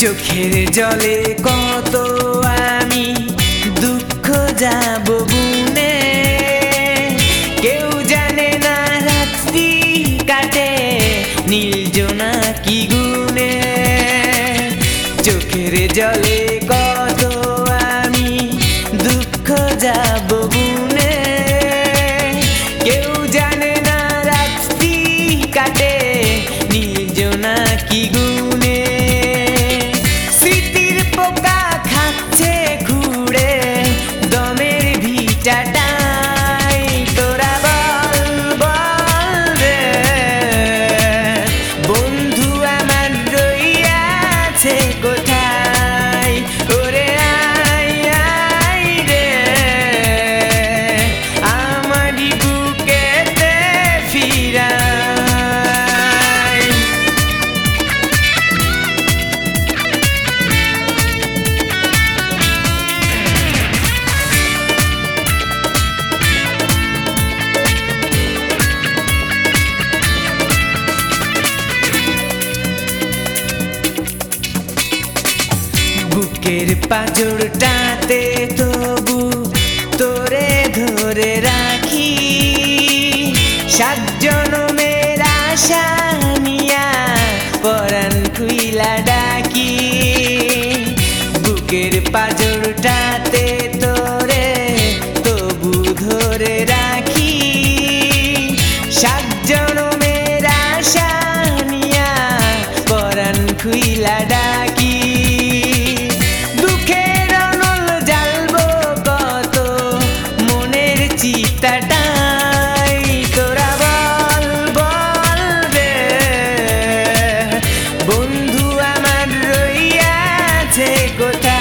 চোখের জলে কত আমি দুঃখ যাব বুনে, কেউ জানে না রাত্রি কাটে নীল জোনাকি গুনে। চোখের জলে কত আমি দুঃখ যাব বুনে, কেউ জানে না রাত্রি কাটে নীল জোনাকি গুনে। স্মৃতির পোকা খাচ্ছে ঘুরে দমের ভিটাটাই, তোরা বল বল রে বন্ধু আমার রইয়াছে কোথায়, ওরে আয় আয় রে আমারই বুকেতে ফিরায়। বুকের পাঁজরটাতে তবু তোরে ধরে রাখি, 7 জনমের আশা নিয়া পরাণ খুইলা ডাকি। বুকের পাঁজরটাতে তোরে তবু ধরে রাখি, 7 জনমের আশা নিয়া পরাণ খুইলা ডাকি। দুঃখের অনল জ্বালবো কত মনের চিতাটাই, তোরা বল বল রে বন্ধু আমার রইয়াছে কোথায়।